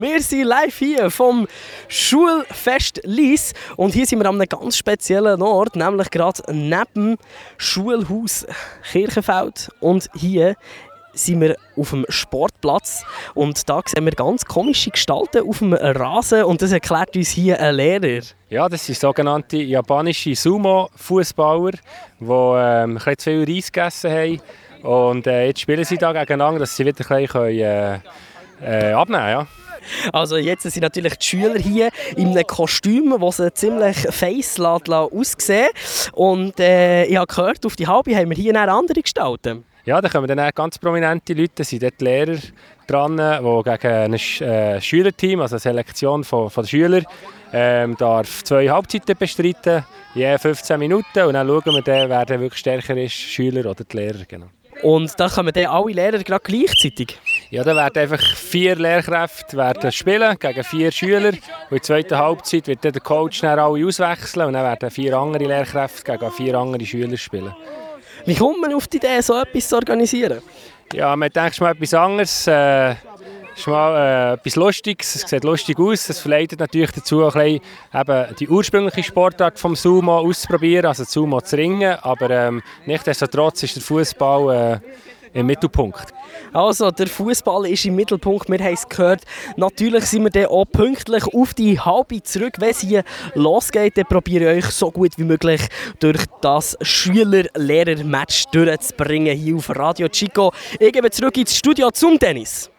Wir sind live hier vom Schulfest Lyss und hier sind wir an einem ganz speziellen Ort, nämlich gerade neben dem Schulhaus Kirchenfeld. Und hier sind wir auf dem Sportplatz und da sehen wir ganz komische Gestalten auf dem Rasen und das erklärt uns hier ein Lehrer. Ja, das sind sogenannte japanische Sumo-Fußballer, die ein bisschen zu viel Reis gegessen haben. Und jetzt spielen sie da gegeneinander, dass sie wieder ein bisschen abnehmen können. Ja. Also jetzt sind natürlich die Schüler hier in einem Kostüm, das sie ziemlich face aussehen. Und ich habe gehört, auf die Halbe haben wir hier eine andere Gestalten. Ja, da kommen dann auch ganz prominente Leute, da sind dort die Lehrer dran, die gegen ein Schülerteam, also eine Selektion von Schülern, darf 2 Halbzeiten bestreiten, je 15 Minuten. Und dann schauen wir dann, wer dann wirklich stärker ist, Schüler oder die Lehrer. Genau. Und da kommen dann alle Lehrer gerade gleichzeitig? Ja, da werden einfach 4 Lehrkräfte spielen gegen 4 Schüler. Und in der zweiten Halbzeit wird dann der Coach dann alle auswechseln und dann werden 4 andere Lehrkräfte gegen 4 andere Schüler spielen. Wie kommt man auf die Idee, so etwas zu organisieren? Ja, man denkt mal etwas anderes. Es ist mal etwas Lustiges, es sieht lustig aus. Es verleitet natürlich dazu, ein bisschen, eben die ursprüngliche Sportart vom Sumo auszuprobieren, also Sumo zu ringen. Aber nichtsdestotrotz ist der Fußball im Mittelpunkt. Also, der Fußball ist im Mittelpunkt, wir haben es gehört. Natürlich sind wir dann auch pünktlich auf die Halbe zurück. Wenn es hier losgeht, dann probiere ich euch so gut wie möglich durch das Schüler-Lehrer-Match durchzubringen hier auf Radio Chico. Ich gebe zurück ins Studio zum Tennis.